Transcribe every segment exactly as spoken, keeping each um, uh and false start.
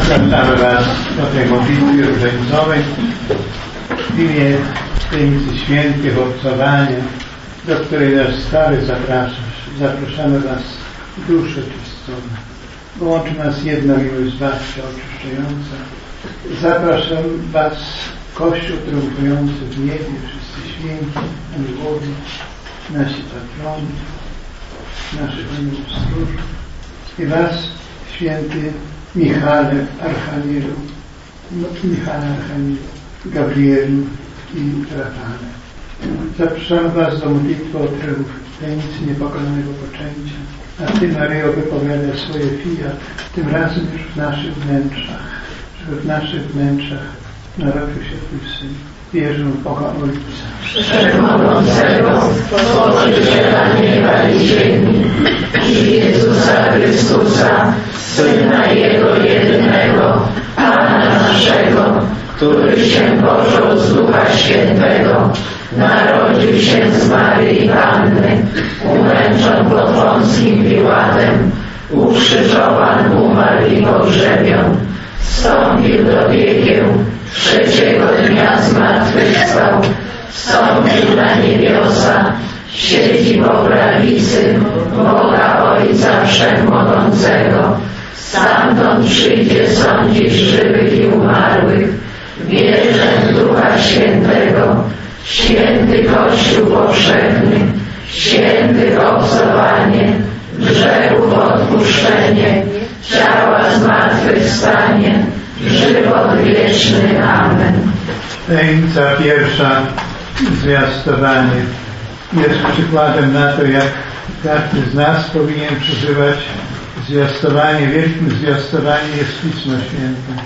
Zapraszamy Was do tej modlitwy różańcowej w imię Tajemnicy Świętych Obcowania, do której nas stary zapraszasz. Zapraszamy Was w duszę czystą, bo łączy nas jedna miłość zbawcza, oczyszczająca. Zapraszam Was, Kościół triumfujący w niebie, wszyscy święci, aniołowie, nasi patroni, naszych aniołów stróż i Was, święty Michale Archanielu, no, Michale Archanielu, Gabrielu i Rafale. Zapraszam Was do modlitwy o triumf tajemnicy niepokonanego poczęcia, a Ty, Maryjo, wypowiadaj swoje fiat, tym razem już w naszych wnętrzach, żeby w naszych wnętrzach narodził się Twój Syn. Wierzę w Boga Ojca Wszechmogącego, Stworzyciela nieba i ziemi, i Jezusa Chrystusa, Syna Jego jedynego, Pana naszego, który się począł z Ducha Świętego, narodził się z Maryi Panny, umęczon pod Pąckim Piłatem, ukrzyżowan, umarł i pogrzebion, wstąpił do piekieł, trzeciego dnia zmartwychwstał, wstąpił na niebiosa, siedzi po prawicy Boga Ojca Wszechmogącego, stamtąd przyjdzie sądzić żywych i umarłych. Wierzę w Ducha Świętego, święty Kościół powszechny, święty obcowanie, grzechów odpuszczenie, ciała zmartwychwstanie, żywot wieczny. Amen. Tajemnica pierwsza, zwiastowanie, jest przykładem na to, jak każdy z nas powinien przeżywać zwiastowanie. Wielkim zwiastowaniem jest Pismo Święte.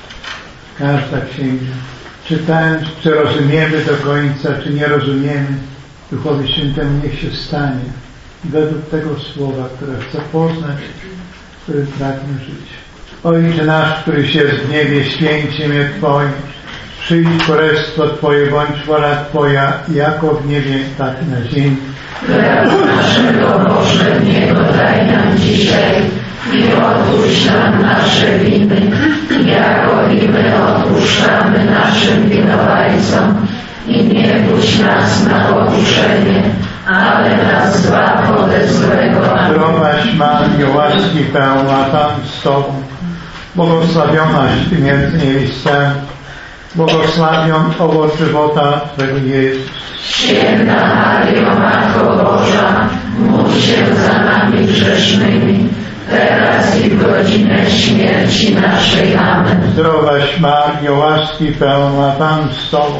Każda księga. Czytając, czy rozumiemy do końca, czy nie rozumiemy, Duchowi Świętemu niech się stanie według tego słowa, które chce poznać, którym pragnę żyć. Ojcze nasz, któryś jest w niebie, święć imię Twoje. Przyjdź królestwo Twoje, bądź wola Twoja, jako w niebie, tak i na ziemi. Chleba naszego powszedniego daj nam dzisiaj i odpuść nam nasze winy, jako i my odpuszczamy naszym winowajcom. I nie puść nas na pokuszenie, ale nas zbaw ode złego. Zdrowaś Maryjo, łaski pełna, Pan z Tobą, błogosławionaś Ty między niewiastami, błogosławion owoc żywota Twego Jezus. Święta Maryjo, Matko Boża, módl się za nami grzesznymi, teraz i w godzinę śmierci naszej. Amen. Zdrowaś Maryjo, łaski pełna, Pan z Tobą,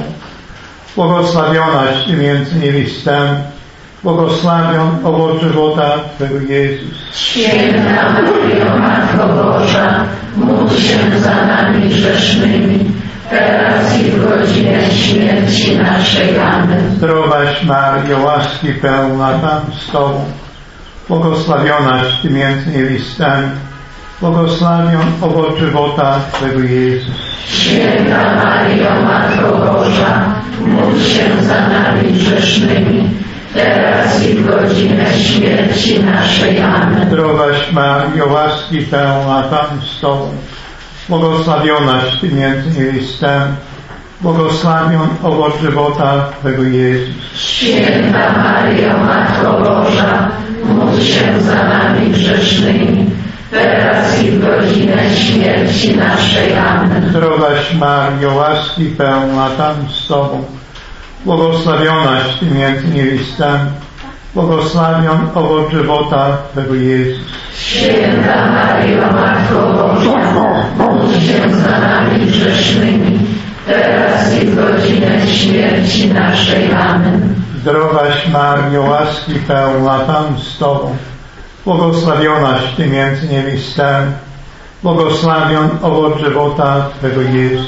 błogosławionaś Ty między niewiastami, błogosławion owoc żywota Twego Jezus. Święta Maryjo, Matko Boża, módl się za nami grzesznymi, teraz i w godzinę śmierci naszej. Amen. Zdrowaś Maryjo, łaski pełna, Pan z Tobą, błogosławionaś Ty między niewiastami, błogosławion owoc żywota Twego Jezus. Święta Maryjo, Matko Boża, módl się za nami grzesznymi, teraz i w godzinę śmierci naszej. Amen. Zdrowaś Maryjo, łaski pełna, Pan z Tobą, błogosławionaś Ty między niewiastami, błogosławion owoc żywota Twego Jezus. Święta Maryjo, Matko Boża, módl się za nami grzesznymi, teraz i w godzinę śmierci naszej. Amen. Zdrowaś Maryjo, łaski pełna, Pan z Tobą, błogosławionaś Ty między niewiastami, błogosławion owoc żywota Twego Jezus. Święta Maryjo, Matko Boża, módl się za nami grzesznymi, teraz i w godzinę śmierci naszej. Amen. Zdrowaś Maryjo, łaski pełna, Pan z Tobą, błogosławionaś Ty między niewiastami, błogosławion owoc żywota Twego Jezus.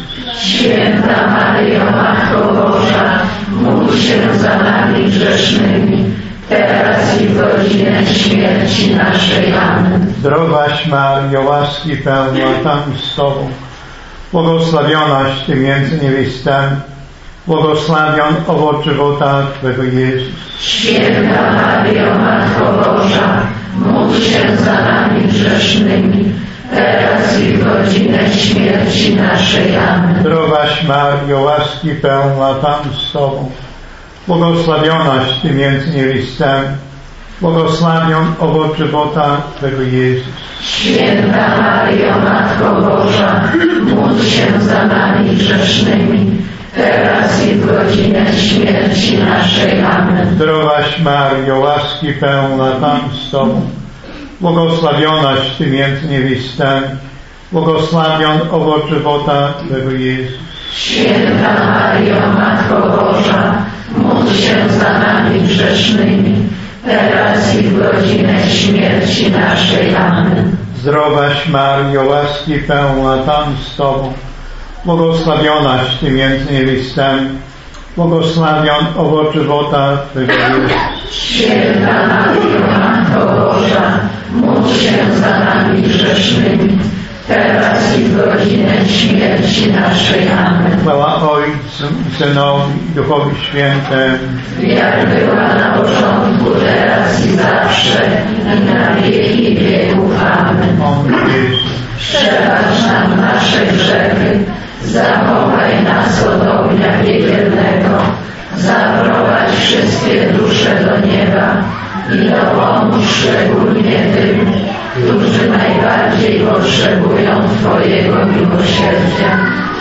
Święta Maryjo, Matko Boża, módl się za nami grzesznymi, teraz i w godzinę śmierci naszej. Amen. Zdrowaś Maryjo, łaski pełna, Pan z Tobą, błogosławionaś Ty między niewiastami, błogosławion owoc żywota Twego Jezus. Święta Maryjo, Matko Boża, módl się za nami grzesznymi, teraz i w godzinę śmierci naszej. Amen. Zdrowaś Maryjo, łaski pełna, Pan z Tobą, błogosławionaś Ty między niewiastami, błogosławion owoc żywota Twego Jezus. Święta Maryjo, Matko Boża, módl się za nami grzesznymi, teraz i w godzinę śmierci naszej. Amen. Zdrowaś Maryjo, łaski pełna, Pan z Tobą, błogosławionaś Ty między niewiastami, błogosławion owoc żywota Twego Jezus. Święta Maryjo, Matko Boża, módl się za nami grzesznymi, teraz i w godzinę śmierci naszej. Amen. Zdrowaś Maryjo, łaski pełna, Pan z Tobą, błogosławionaś Ty między niewiastami, błogosławion owoc żywota Twego Jezus. Święta Maryjo, Matko Boża, módl się za nami grzesznymi, teraz i w godzinę śmierci naszej. Amen. Chwała Ojcu i Synowi i Duchowi Świętemu, jak była na początku, teraz i zawsze, i na wieki wieków. Amen. o mój Jezu. Przebacz nam nasze grzechy, zachowaj nas od ognia piekielnego, zaprowadź wszystkie dusze do nieba i dopomóż szczególnie tym, którzy najbardziej potrzebują Twojego miłosierdzia.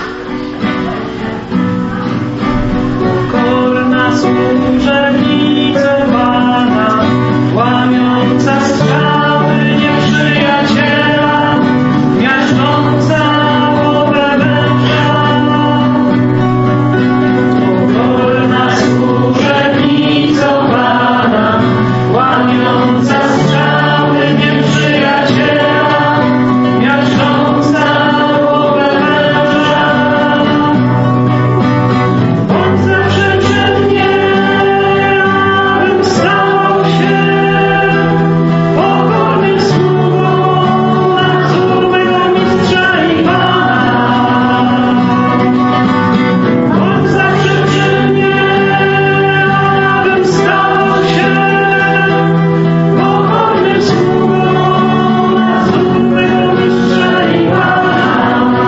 Pokorna służebnica Pana, łamiąca strzały nieprzyjaciela, miażdżąca głowę męża. Pokorna służebnica Pana, łamiąca strzały nieprzyjaciela, miażdżąca głowę męża. On zawsze przed mnie, abym stał się pokornym sługą na wzór mego mistrza i Pana. On zawsze przed mnie, abym stał się pokornym sługą na wzór mego mistrza i Pana.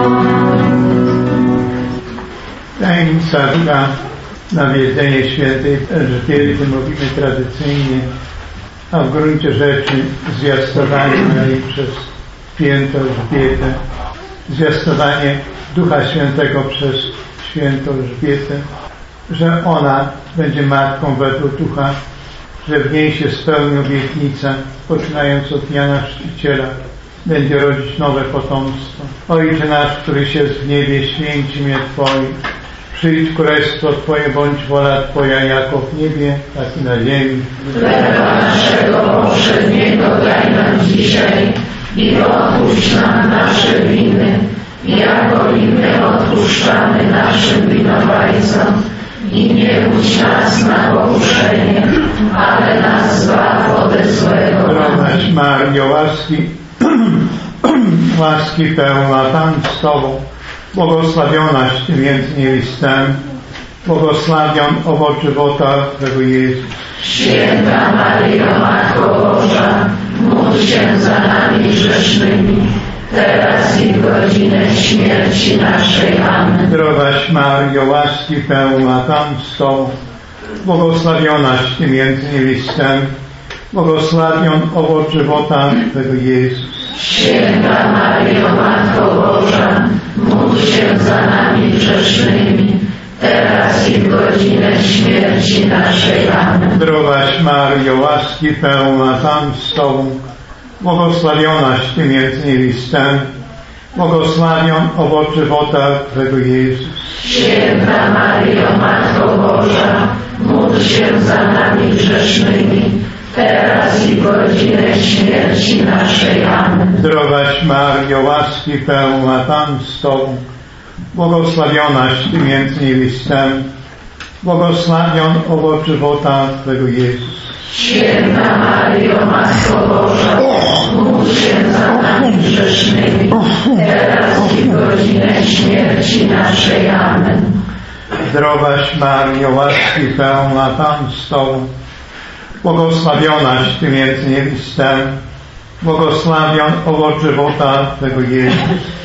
Tajemnica druga, nawiedzenie świętej Elżbiety, mówimy tradycyjnie, a w gruncie rzeczy zwiastowanie jej przez świętą Elżbietę, zwiastowanie Ducha Świętego przez świętą Elżbietę, że ona będzie matką według Ducha, że w niej się spełni obietnica, poczynając od Jana Chrzciciela, będzie rodzić nowe potomstwo. Ojcze nasz, któryś jest w niebie, święci imię Twoje. Przyjdź królestwo Twoje, bądź wola Twoja jako w niebie, tak i na ziemi. Chleba naszego powszedniego daj nam dzisiaj i odpuść nam nasze winy, jako i my odpuszczamy naszym winowajcom. I nie wódź nas na pokuszenie, ale nas zbaw ode złego. Zdrowaś Maryjo, łaski, łaski pełna, Pan z Tobą, błogosławionaś Ty między niewiastami, błogosławion owoc żywota Twego Jezus. Święta Maryjo, Matko Boża, módl się za nami grzesznymi, teraz i w godzinę śmierci naszej. Amen. Zdrowaś Maryjo, łaski pełna, Pan z Tobą, błogosławionaś Ty między niewiastami, błogosławion owoc żywota Twego Jezus. Święta Maryjo, Matko Boża, módl się za nami grzesznymi, teraz i w godzinę śmierci naszej. Amen. Zdrowaś Maryjo, łaski pełna, Pan z Tobą, błogosławionaś Ty między niewiastami, błogosławion owoc żywota Twego Jezus. Święta Maryjo, Matko Boża, módl się za nami grzesznymi, teraz i w godzinę śmierci naszej. Amen. Zdrowaś Maryjo, łaski pełna, Pan z Tobą, błogosławionaś Ty między niewiastami, błogosławion owoc żywota Twego Jezus. Święta Maryjo, Matko Boża, módl się za nami grzesznymi, teraz i w godzinę śmierci naszej. Amen. Zdrowaś Maryjo, łaski pełna, Pan z Tobą, błogosławionaś Ty między niewiastami, błogosławion owoc żywota Twego Jezus.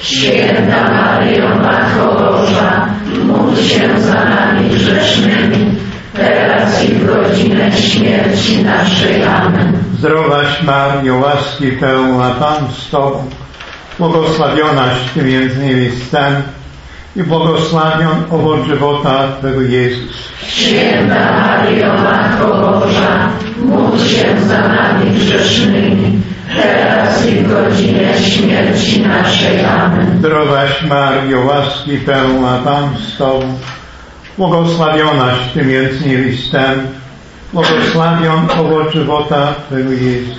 Święta Maryjo, Matko Boża, módl się za nami grzesznymi, teraz i w godzinę śmierci naszej. Amen. Zdrowaś Maryjo, łaski pełna, Pan z Tobą, błogosławionaś Ty między niewiastami i błogosławion owoc żywota Twego Jezus. Święta Maryjo, Matko Boża, módl się za nami grzesznymi, teraz i w godzinę śmierci naszej. Amen. Zdrowaś Maryjo, łaski pełna, Pan z Tobą, błogosławionaś Ty między niewiastami, błogosławion owoc żywota Twego Jezus.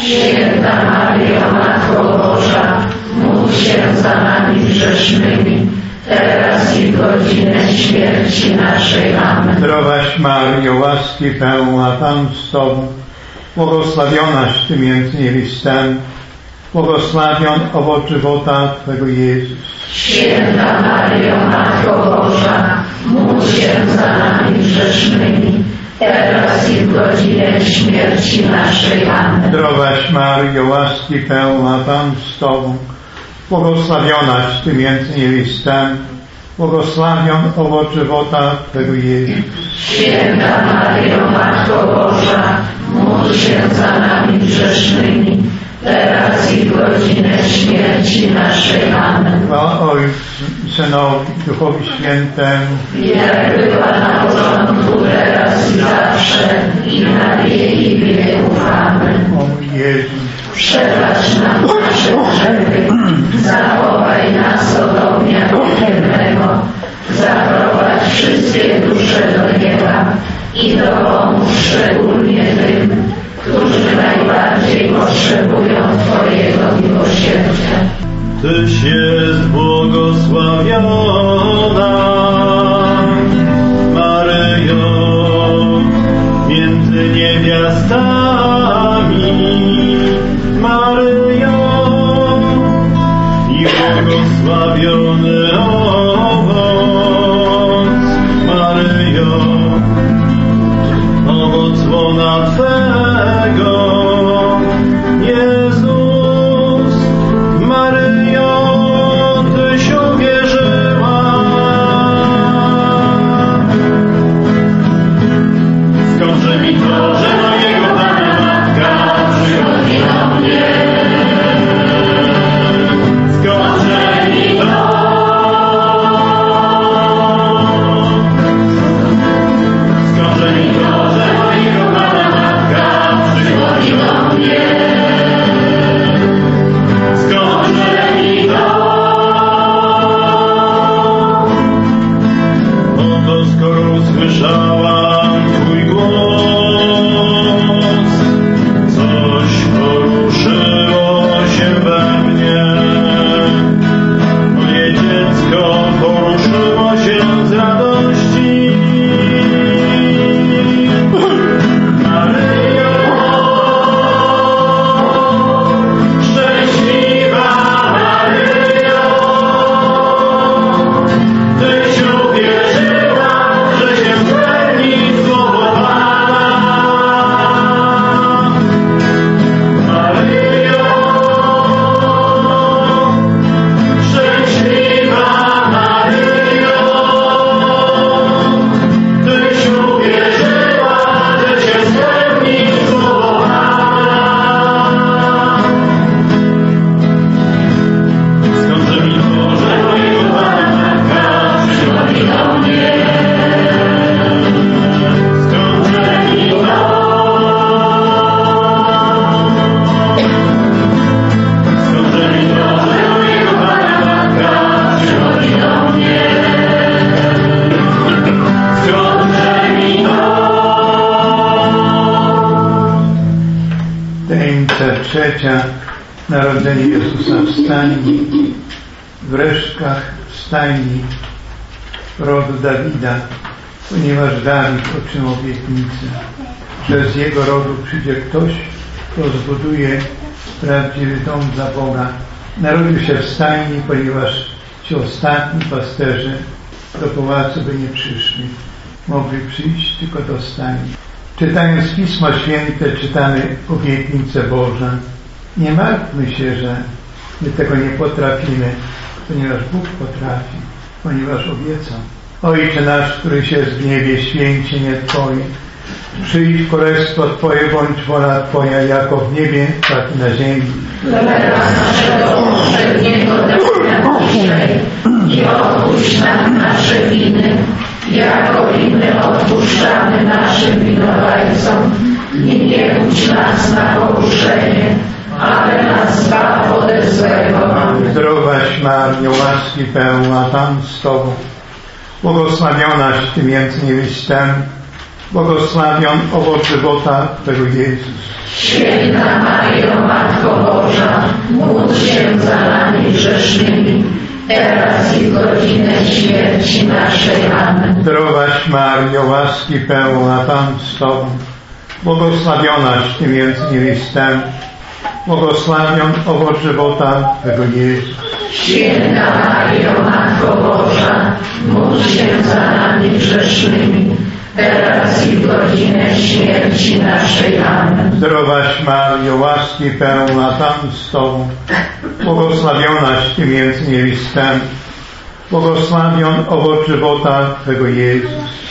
Święta Maryjo, Matko Boża, módl się za nami grzesznymi, teraz i w godzinę śmierci naszej. Amen. Zdrowaś Maryjo, łaski pełna, Pan z Tobą, błogosławionaś Ty między niewiastami, błogosławion owoc żywota Twego Jezus. Święta Maryjo, Matko Boża, módl się za nami grzesznymi, teraz i w godzinę śmierci naszej. Amen. Zdrowaś Maryjo, łaski pełna, Pan z Tobą, błogosławionaś Ty między niewiastami, błogosławion owoc żywota Twego Jezus. Święta Maryjo, Matko Boża, módl się za nami grzesznymi, teraz i w godzinę śmierci naszej. Amen. Chwała Ojcu, Synowi, Duchowi Świętemu, jak była na początku, teraz i zawsze, i na wieki wieków. Amen. o mój Jezu, Przebacz nam nasze grzechy, zachowaj nas od ognia piekielnego, zaprowadź wszystkie dusze do nieba i dopomóż szczególnie tym, którzy najbardziej potrzebują Twojego miłosierdzia. Tyś jest błogosławiona, Maryjo, między niewiastami, Maryjo, i błogosławiony owoc, Maryjo, owoc łona Twego, Jezus. Maryjo, Tyś uwierzyła. Skądże mi to, że mojego Pana matka przychodzi do mnie? Skądże mi to? Skądże mi to, że mojego Pana matka przychodzi do mnie? Skądże mi to? Oto skoro usłyszałam Twój głos, coś poruszyło się we mnie. Moje dziecko poruszyło się z radości. Maryjo, szczęśliwa Maryjo, Tyś uwierzyła, że się spełni słowo Pana. Maryjo, szczęśliwa Maryjo, Tyś uwierzyła, że się spełni słowo Pana. Skądże mi to, że mojego Pana matka przychodzi do mnie? Skądże mi to? Skądże mi to, że mojego Pana matka przychodzi do mnie? Skądże mi to? tajemnica trzecia, narodzenie Jezusa w stajni, w resztkach stajni rodu Dawida, ponieważ Dawid otrzymał obietnicę, że z jego rodu przyjdzie ktoś, kto zbuduje prawdziwy dom dla Boga. Narodził się w stajni, ponieważ ci ostatni pasterze do pałacu by nie przyszli. Mogli przyjść tylko do stajni. Czytając Pismo Święte, czytamy obietnicę Bożą. Nie martwmy się, że my tego nie potrafimy, ponieważ Bóg potrafi, ponieważ obiecał. Ojcze nasz, który się w niebie, święci imię Twoje. Przyjdź królestwo Twoje, bądź wola Twoja, jako w niebie, tak i na ziemi. Chleba naszego powszedniego daj nam dzisiaj i odpuść nam nasze winy, jako i my odpuszczamy naszym winowajcom. I nie budź nas na pokuszenie, ale nas zbaw ode złego. Zdrowaś Maryjo, łaski pełna, Pan z Tobą, błogosławionaś Ty między niewiastami, błogosławion owoc żywota Twego Jezus. Święta Maryjo, Matko Boża, módl się za nami grzesznymi, teraz i w godzinę śmierci naszej. Amen. Zdrowaś Maryjo, łaski pełna, Pan z Tobą, błogosławionaś Ty między niewiastami, błogosławion owoc żywota Twego Jezus. Święta Maryjo, Matko Boża, módl się za nami grzesznymi, teraz i w godzinę śmierci naszej. Amen. Zdrowaś Maryjo, łaski pełna, Pan z Tobą, błogosławionaś Ty między niewiastami, błogosławion owoc żywota Twego Jezus.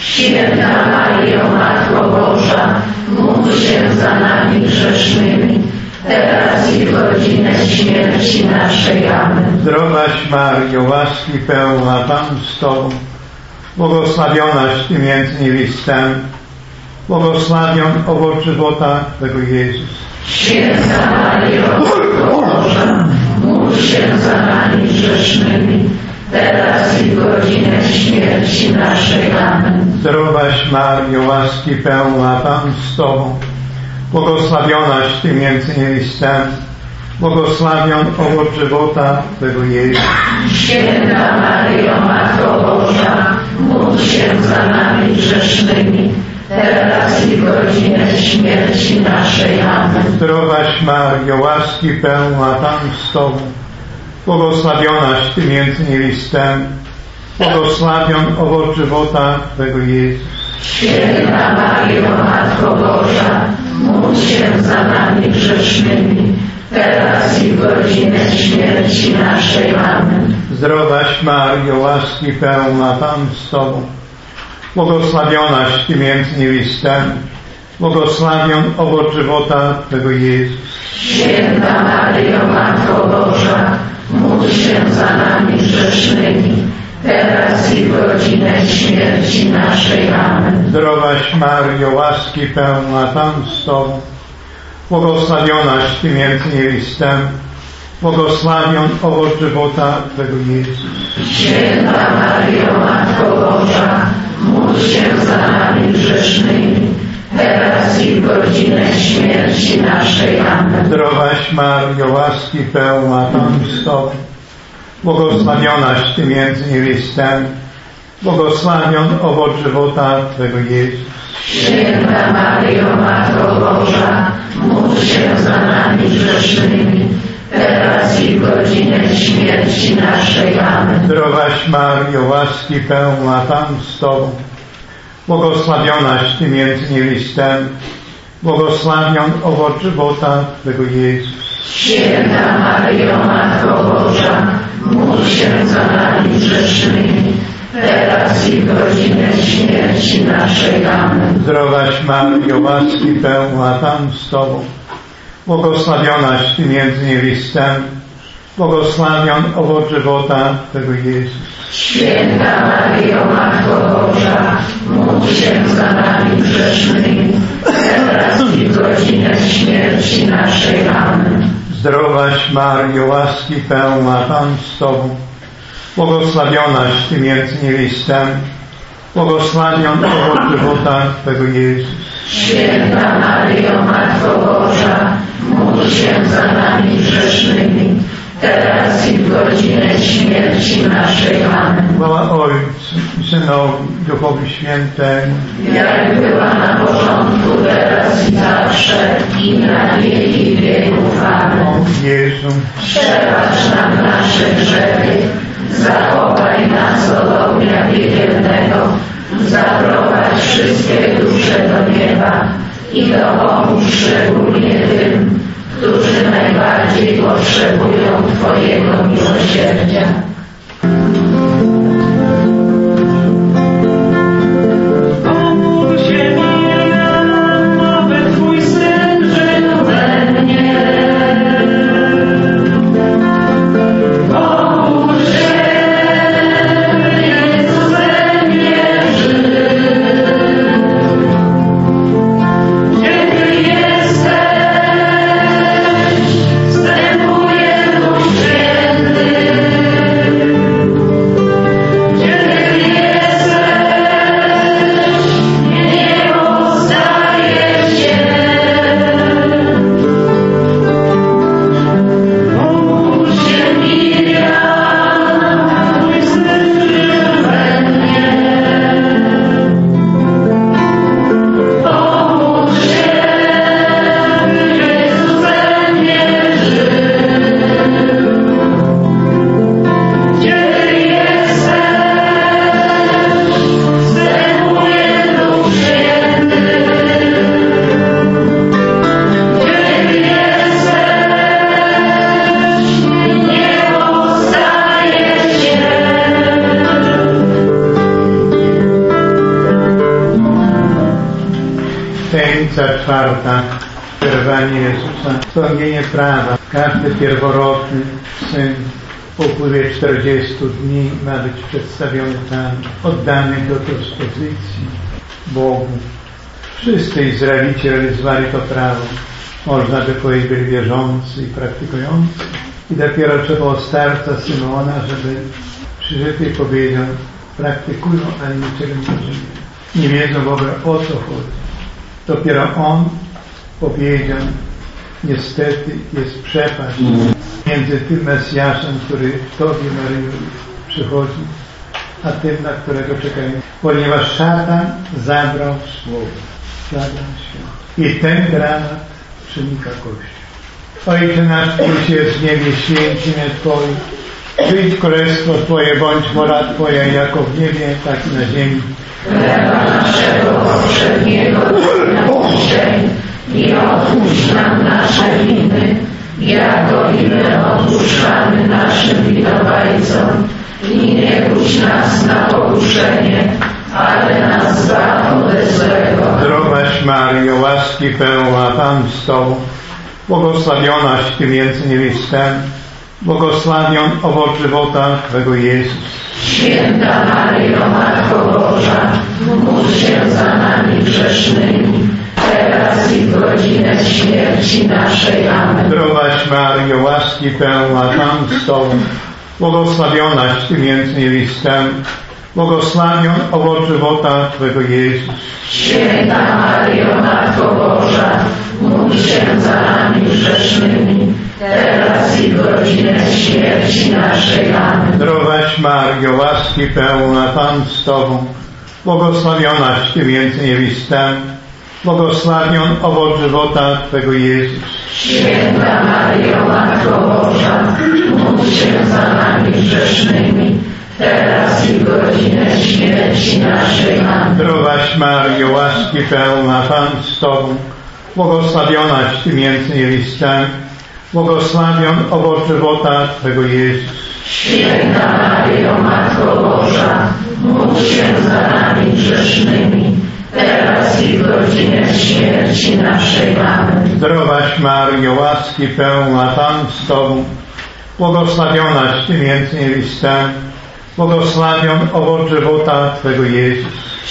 Święta Maryjo, Matko Boża, módl się za nami grzesznymi, teraz i w godzinę śmierci naszej. Amen. Zdrowaś Maryjo, łaski pełna, Pan z Tobą, błogosławionaś Ty między niewiastami, błogosławion owoc żywota Twego Jezus. Święta Maryjo, Matko Boża, módl się za nami grzesznymi, teraz i w godzinę śmierci naszej. Amen. Zdrowaś Maryjo, łaski pełna, Pan z Tobą, błogosławionaś Ty między niewiastami, błogosławion owoc żywota Twego Jezus. Święta Maryjo, Matko Boża, módl się za nami grzesznymi, teraz i w godzinę śmierci naszej. Amen. Zdrowaś Maryjo, łaski pełna, Pan z Tobą, błogosławionaś Ty między niewiastami, błogosławion owoc żywota Twego Jezus. Święta Maryjo, Matko Boża, módl się za nami grzesznymi, teraz i w godzinę śmierci naszej. Amen. Zdrowaś Maryjo, łaski pełna, Pan z Tobą, błogosławionaś Ty między niewiastami, błogosławion owoc żywota Twego Jezus. Święta Maryjo, Matko Boża, módl się za nami grzesznymi, teraz i w godzinę śmierci naszej. Amen. Zdrowaś Maryjo, łaski pełna, Pan z Tobą, błogosławionaś Ty między niewiastami, błogosławion owoc żywota Twego Jezus. Święta Maryjo, Matko Boża, módl się za nami grzesznymi, teraz i w godzinę śmierci naszej. Amen. Zdrowaś Maryjo, łaski pełna, Pan z Tobą, błogosławionaś Ty między niewiastami, błogosławion owoc żywota Twego Jezus. Święta Maryjo, Matko Boża, módl się za nami grzesznymi, teraz i w godzinę śmierci naszej. Amen. Zdrowaś Maryjo, łaski pełna, Pan z Tobą, błogosławionaś Ty między niewiastami, błogosławion owoc żywota Twego Jezus. Święta Maryjo, Matko Boża, módl się za nami grzesznymi, teraz i w godzinę śmierci naszej. Amen. Zdrowaś Maryjo, łaski pełna, Pan z Tobą, błogosławionaś Ty między niewiastami, błogosławion owoc żywota Twego Jezus. Święta Maryjo, Matko Boża, módl się za nami grzesznymi, teraz i w godzinę śmierci naszej. Amen. Zdrowaś Maryjo, łaski pełna, Pan z Tobą, błogosławionaś Ty między niewiastami, błogosławion owoc żywota Twego Jezus. Święta Maryjo, Matko Boża, módl się za nami grzesznymi, teraz i w godzinę śmierci naszej. Amen. Chwała Ojcu, Synowi, Duchowi Świętemu, Jak była na początku, teraz i zawsze, i na wieki wieków. Amen. o Jezu, Przebacz nam nasze grzechy, zachowaj nas od ognia piekielnego, zaprowadź wszystkie dusze do nieba i dopomóż szczególnie tym, którzy najbardziej Twojego miłosierdzia. Tajemnica czwarta, przerwanie Jezusa, spełnienie prawa. Każdy pierworodny syn po upływie czterdziestu dni ma być przedstawiony tam, oddany do dyspozycji Bogu. Wszyscy Izraelici realizowali to prawo. Można by powiedzieć, byli wierzący i praktykujący. I dopiero trzeba było starca Symeona, żeby przyszedł i powiedział: praktykują, ale niczego nie rozumieją. Nie wiedzą w ogóle, o co chodzi. Dopiero on powiedział: niestety jest przepaść między tym Mesjaszem, który w Tobie, Maryjo, przychodzi, a tym, na którego czekają. Ponieważ szatan zabrał słowo, zabrał świat. I ten dramat przenika Kościół. Ojcze nasz, któryś jest w niebie, święci imię Twoje. Przyjdź królestwo Twoje, bądź wola Twoja, jako w niebie, tak i na ziemi. Chleba naszego powszedniego daj nam dzisiaj i odpuść nam nasze winy, jako i my odpuszczamy naszym winowajcom. I nie puść nas na pokuszenie, ale nas zbaw ode złego. Zdrowaś Maryjo, łaski pełna, Pan z Tobą, błogosławionaś Ty między niewiastami, błogosławion owoc żywota Twego Jezus. Święta Maryjo, Matko Boża, módl się za nami grzesznymi, teraz i w godzinę śmierci naszej. Amen. Zdrowaś Maryjo, łaski pełna, Pan z Tobą, błogosławionaś Ty między niewiastami, błogosławion owoc żywota Twego Jezus. Święta Maryjo, Matko Boża, módl się za nami grzesznymi, teraz i w godzinę śmierci naszej. Amen. Zdrowaś Maryjo, łaski pełna, Pan z Tobą, błogosławionaś Ty między niewiastami, błogosławion owoc żywota Twego Jezus. Święta Maryjo, Matko Boża, módl się za nami grzesznymi, teraz i w godzinę śmierci naszej. Amen. Zdrowaś Maryjo, łaski pełna, Pan z Tobą, błogosławionaś Ty między niewiastami, błogosławion owoc żywota Twego Jezus. Święta Maryjo, Matko Boża, módl się za nami grzesznymi, teraz i w godzinę śmierci naszej. Amen. Zdrowaś Maryjo, łaski pełna, Pan z Tobą, błogosławionaś Ty między niewiastami, błogosławion owoc żywota Twego Jezus.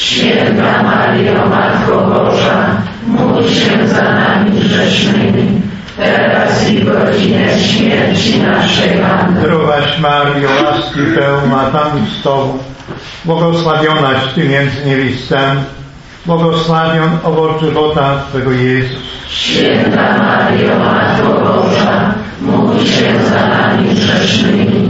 Święta Maryjo, Matko Boża, módl się za nami grzesznymi, teraz i w godzinę śmierci naszej. Amen. Zdrowaś Maryjo, łaski pełna, Pan z Tobą, błogosławionaś Ty między niewiastami, błogosławion owoc żywota Twego Jezus. Święta Maryjo, Matko Boża, módl się za nami grzesznymi,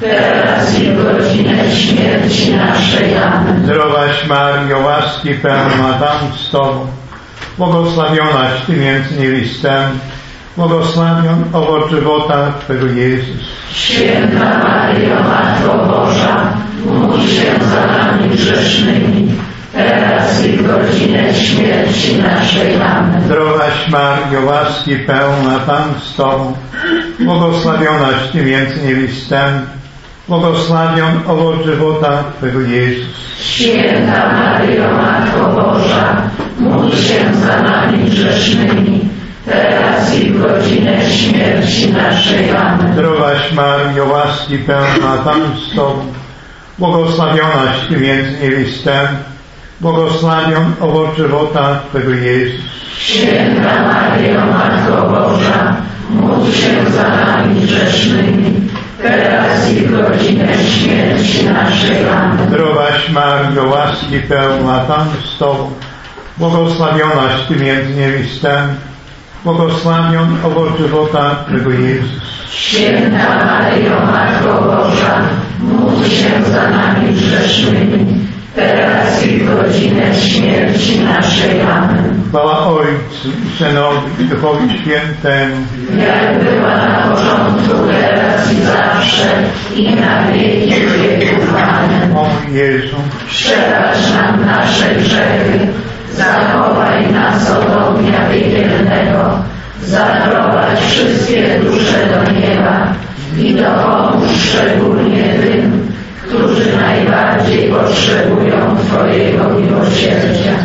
teraz i w godzinę śmierci naszej. Amen. Zdrowaś Maryjo, łaski pełna, Pan z Tobą, błogosławionaś Ty między niewiastami, błogosławion owoc żywota Twego Jezus. Święta Maryjo, Matko Boża, módl się za nami grzesznymi, teraz i w godzinę śmierci naszej. Amen. Zdrowaś Maryjo, łaski pełna, Pan z Tobą, błogosławionaś Ty między niewiastami, błogosławion owoc żywota Twego Jezus. Święta Maryjo, Matko Boża, módl się za nami grzesznymi, teraz i w godzinę śmierci naszej. Amen. Zdrowaś Maryjo, łaski pełna, Pan z Tobą, błogosławionaś Ty między niewiastami, błogosławion owoc żywota Twego Jezus. Święta Maryjo, Matko Boża, módl się za nami grzesznymi, teraz i w godzinę śmierci naszej. Amen. Zdrowaś Maryjo, łaski pełna, Pan z Tobą, błogosławionaś Ty między niewiastami, błogosławion owoc żywota Twego Jezus. Święta Maryjo, Matko Boża, módl się za nami grzesznymi, teraz i w godzinę śmierci naszej. Amen. Chwała Ojcu i Synowi i Duchowi Świętemu, jak była na początku, teraz i zawsze, i na wieki wieków. Amen. o mój Jezu, Przebacz nam nasze grzechy, zachowaj nas od ognia piekielnego, zaprowadź wszystkie dusze do nieba i dopomóż szczególnie tym, którzy najbardziej potrzebują Twojego miłosierdzia.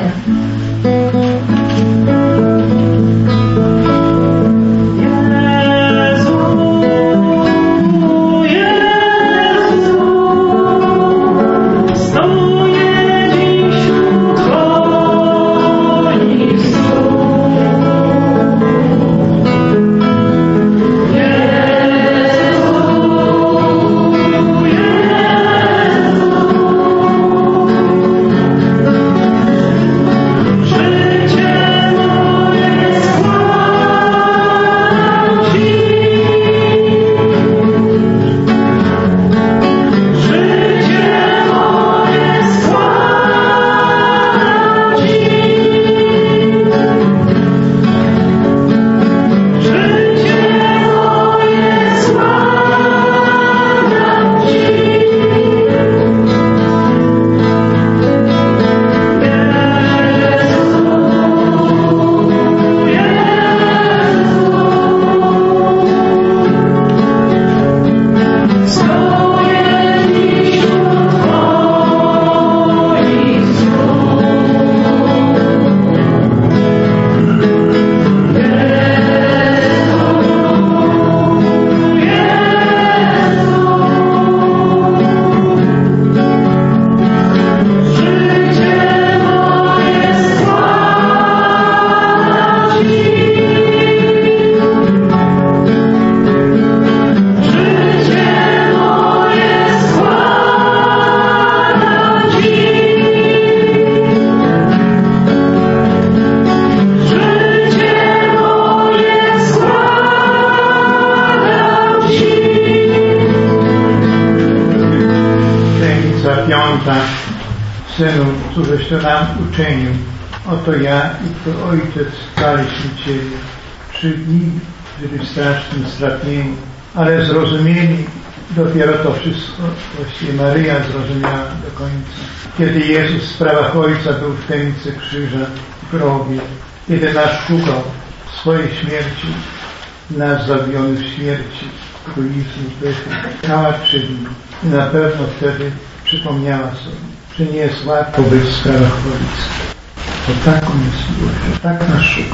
Synu, cóżeś to nam uczynił. Oto ja i Twój Ojciec chwaliśmy Ciebie. Trzy dni byli w strasznym stratnieniu, ale zrozumieli dopiero to wszystko. Właściwie Maryja zrozumiała do końca. Kiedy Jezus w sprawach Ojca był w tajemnicy krzyża, w grobie, kiedy nas szukał w swojej śmierci, nas zabiony w śmierci, egoizmu, pychy, stała przed Nim i na pewno wtedy przypomniała sobie, że nie jest łatwo być w sprawach Ojca. To tak On jest miłość, tak nas szuka.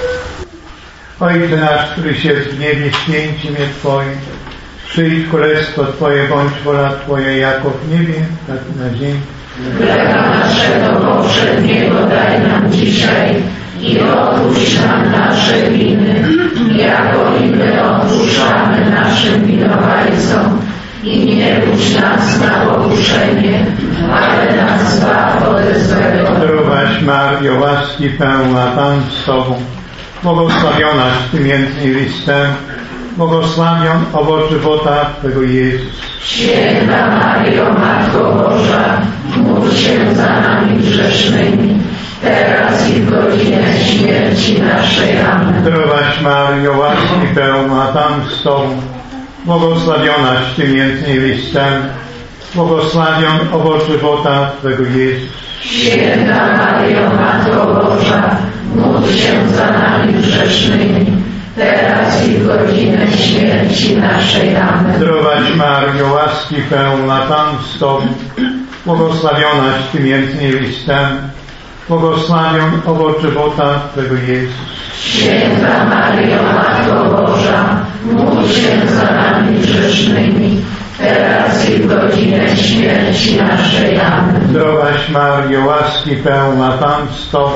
Ojcze nasz, któryś jest w niebie, święci imię Twoje, przyjdź królestwo Twoje, bądź wola Twoja, jako w niebie, tak i na ziemi. Chleba naszego powszedniego daj nam dzisiaj i odpuść nam nasze winy, jako i my odpuszczamy naszym winowajcom. I nie puść nas na pokuszenie, ale nas zbaw ode złego. Zdrowaś Maryjo, łaski pełna, Pan z Tobą, błogosławionaś Ty między niewiastami, błogosławion owoc żywota Twego Jezus. Święta Maryjo, Matko Boża, módl się za nami grzesznymi, teraz i w godzinę śmierci naszej. Amen. Zdrowaś Maryjo, łaski pełna, Pan z Tobą, błogosławionaś Ty między niewiastami, błogosławion owoc żywota Twego Jezus. Święta Maryjo, Matko Boża, módl się za nami grzesznymi, teraz i w godzinę śmierci naszej. Amen. Zdrowaś Maryjo, łaski pełna, Pan z Tobą, błogosławionaś Ty między niewiastami, błogosławion owoc żywota Twego Jezus. Święta Maryjo, Matko Boża, módl się za nami grzesznymi, teraz i w godzinę śmierci naszej. Amen. Zdrowaś Maryjo, łaski pełna, Pan z Tobą,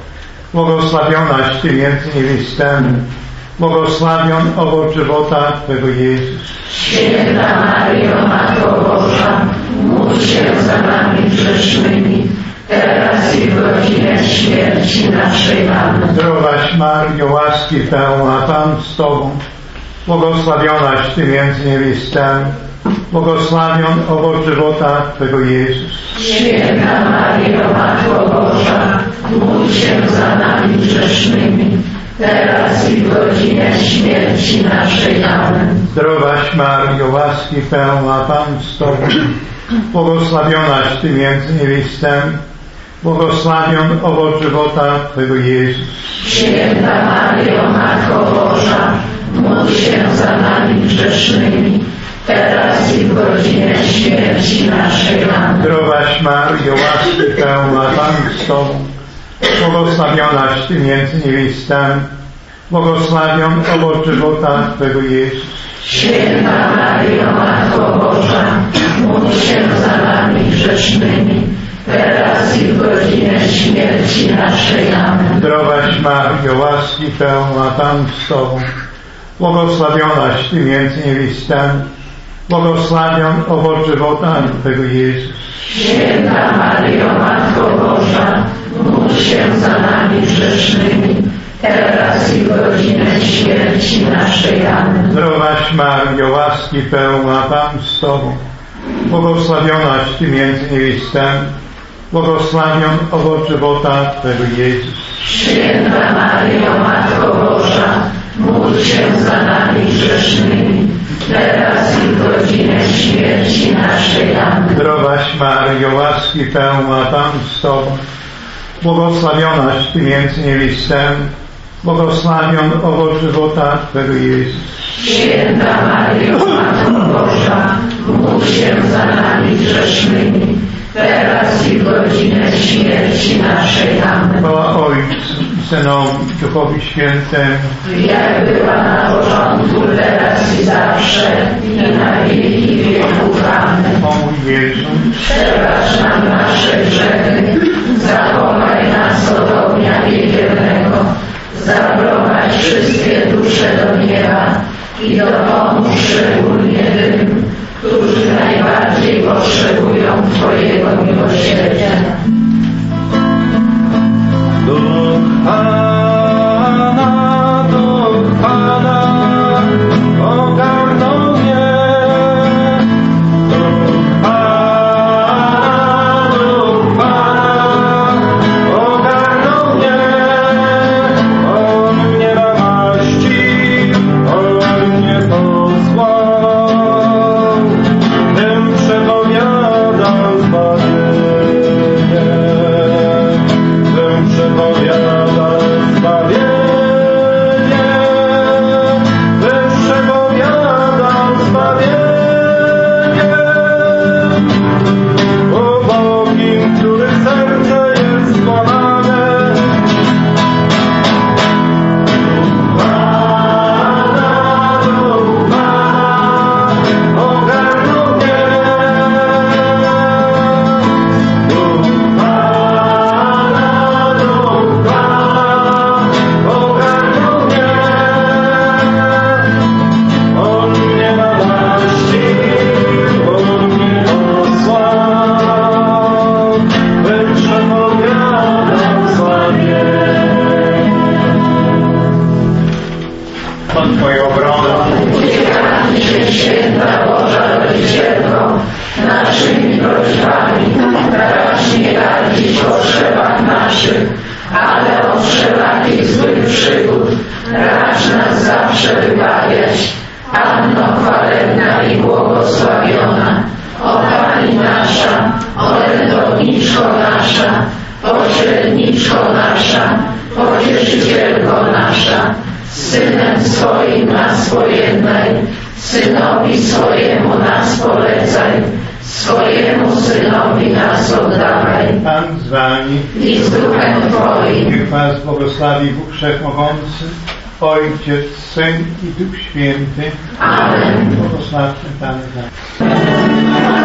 błogosławionaś Ty między niewiastami, błogosławion owoc żywota Twego Jezus. Święta Maryjo, Matko Boża, módl się za nami grzesznymi, teraz i w godzinę śmierci naszej. Amen. Zdrowaś Maryjo, łaski pełna, Pan z Tobą, błogosławionaś Ty między niewiastami, błogosławion owoc żywota Twego Jezus. Święta Maryjo, Matko Boża, módl się za nami grzesznymi, teraz i w godzinę śmierci naszej. Amen. Zdrowaś Maryjo, łaski pełna, Pan z Tobą, błogosławionaś Ty między niewiastami, błogosławion owoc żywota Twego Jezus. Święta Maryjo, Matko Boża, módl się za nami grzesznymi, teraz i w godzinę śmierci naszej. Amen. Zdrowaś Maryjo, łaski pełna, Pan z Tobą, błogosławionaś Ty między niewiastami, błogosławion owoc żywota Twego Jezus. Święta Maryjo, Matko Boża, módl się za nami grzesznymi, teraz i w godzinę śmierci naszej. Amen. Zdrowaś Maryjo, łaski pełna, Pan z Tobą, błogosławionaś Ty między niewiastami, błogosławion owoc żywota Twego Jezus. Święta Maryjo, Matko Boża, módl się za nami grzesznymi, teraz i w godzinę śmierci naszej. Amen. Zdrowaś Maryjo, łaski pełna, Pan z Tobą, błogosławionaś Ty między niewiastami, błogosławion owoc żywota Twego Jezus. Święta Maryjo, Matko Boża, módl się za nami grzesznymi, teraz i w godzinę śmierci naszej. Amen. Zdrowaś Maryjo, łaski pełna, Pan z Tobą, błogosławionaś Ty między niewiastami, błogosławion owoc żywota Twego Jezus. Święta Maryjo, Matko Boża, módl się za nami grzesznymi, teraz i w godzinę śmierci naszej. Amen. Chwała Ojcu, Synowi, Duchowi Świętemu, Jak była na początku, teraz i zawsze, i na wieki wieków. Amen. o mój Jezu, Przebacz nam nasze grzechy, zachowaj nas od ognia piekielnego, zaprowadź wszystkie dusze do nieba i dopomóż szczególnie tym, którzy najbardziej potrzebują Twojego miłosierdzia. Duch Pana, Duch Pana, ogarnął mnie. Duch Pana, Duch Pana, ogarnął mnie. On mnie namaścił, On mnie posłał, bym przepowiadał zbawienie. Bym przepowiadał zbawienie, bym przepowiadał zbawienie. O Bogiem, który serce jest złamane, Pana, Duch Pana, ogarnął mnie. Duch Pana, Duch Pana, ogarnął mnie. On mnie namaścił, On mnie posłał, bym przepowiadał zbawienie. Pan Twoja obrona, Uciekamy się, Święta Boża Rodzicielko, naszymi prośbami, racz nie gardzić potrzebach naszych, ale od wszelakich złych przygód racz nas zawsze wybawiać. Panno chwalebna i błogosławiona, o Pani nasza, orędowniczka Pocieszniczko nasza, pośredniczko nasza, pocieszycielko nasza, Synem swoim nas pojednaj, Synowi swojemu nas polecaj, swojemu Synowi nas oddawaj. Pan z wami I z duchem Twoim. niech was błogosławi Bóg Wszechmogący, Ojciec, Syn i Duch Święty. Amen. Błogosławmy Pana.